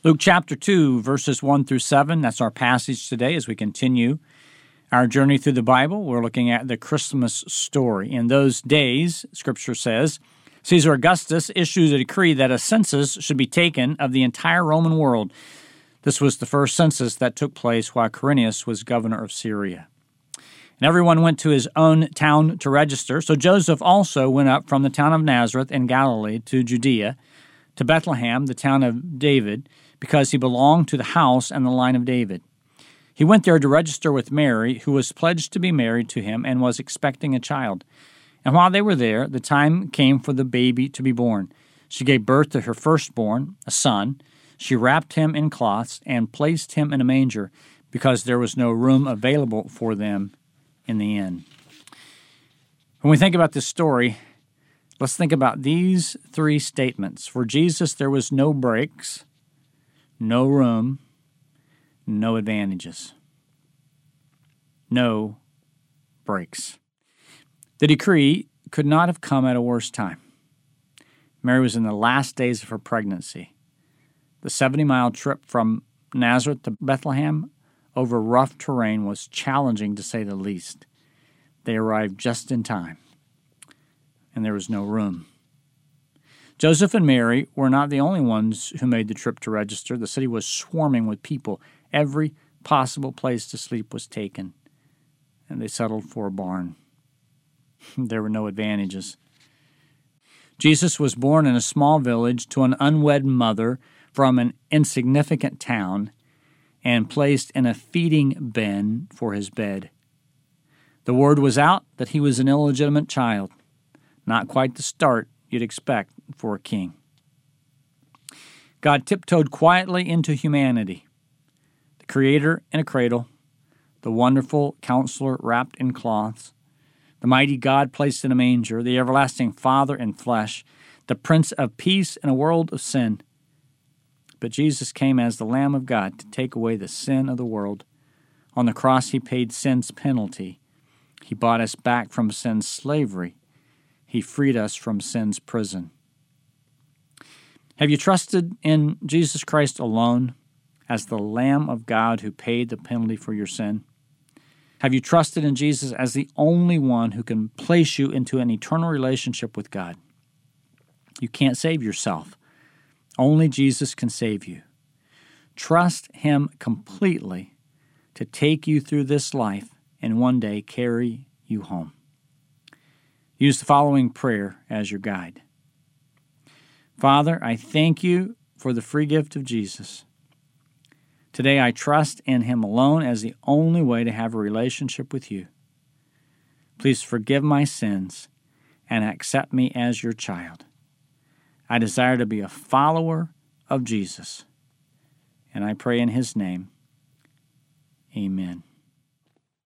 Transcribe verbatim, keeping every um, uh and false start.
Luke chapter two, verses one through seven, that's our passage today as we continue our journey through the Bible. We're looking at the Christmas story. In those days, Scripture says, Caesar Augustus issued a decree that a census should be taken of the entire Roman world. This was the first census that took place while Quirinius was governor of Syria. And everyone went to his own town to register. So Joseph also went up from the town of Nazareth in Galilee to Judea, to Bethlehem, the town of David, because he belonged to the house and the line of David. He went there to register with Mary, who was pledged to be married to him and was expecting a child. And while they were there, the time came for the baby to be born. She gave birth to her firstborn, a son. She wrapped him in cloths and placed him in a manger because there was no room available for them in the inn. When we think about this story, let's think about these three statements. For Jesus, there was no breaks, no room, no advantages. No breaks. The decree could not have come at a worse time. Mary was in the last days of her pregnancy. The seventy-mile trip from Nazareth to Bethlehem over rough terrain was challenging to say the least. They arrived just in time, and there was no room. Joseph and Mary were not the only ones who made the trip to register. The city was swarming with people. Every possible place to sleep was taken, and they settled for a barn. There were no advantages. Jesus was born in a small village to an unwed mother from an insignificant town and placed in a feeding bin for his bed. The word was out that he was an illegitimate child, not quite the start you'd expect for a king. God tiptoed quietly into humanity, the Creator in a cradle, the wonderful Counselor wrapped in cloths, the mighty God placed in a manger, the everlasting Father in flesh, the Prince of Peace in a world of sin. But Jesus came as the Lamb of God to take away the sin of the world. On the cross, he paid sin's penalty. He bought us back from sin's slavery. He freed us from sin's prison. Have you trusted in Jesus Christ alone as the Lamb of God who paid the penalty for your sin? Have you trusted in Jesus as the only one who can place you into an eternal relationship with God? You can't save yourself. Only Jesus can save you. Trust him completely to take you through this life and one day carry you home. Use the following prayer as your guide. Father, I thank you for the free gift of Jesus. Today I trust in him alone as the only way to have a relationship with you. Please forgive my sins and accept me as your child. I desire to be a follower of Jesus, and I pray in his name. Amen.